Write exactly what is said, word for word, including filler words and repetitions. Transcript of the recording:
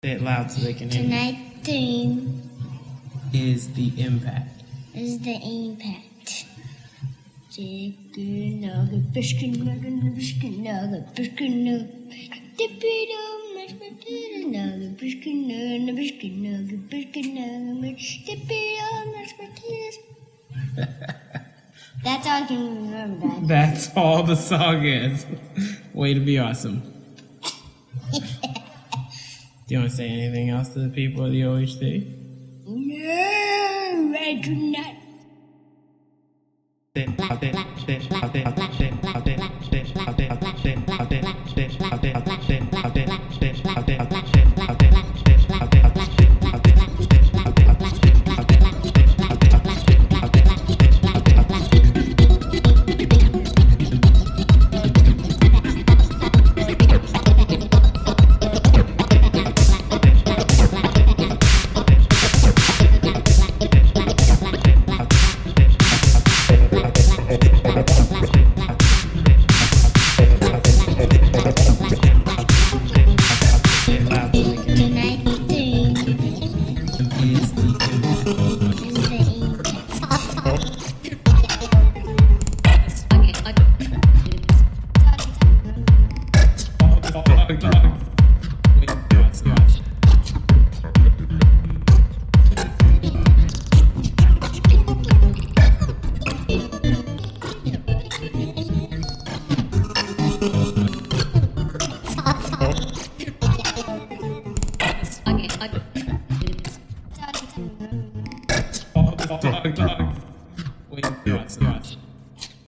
Say it loud so they can hear. Tonight's theme Is the impact. is the impact. Chicken nugget, biscuit nugget, biscuit nugget, biscuit nugget, dippy-dum, mashed potato nugget, biscuit nugget, biscuit nugget, biscuit nugget, dippy-dum, mashed potatoes. That's all I can remember, Dad. That's all the song is. Way to be awesome. Do you want to say anything else to the people of the O H C? No, I do not. Thank you.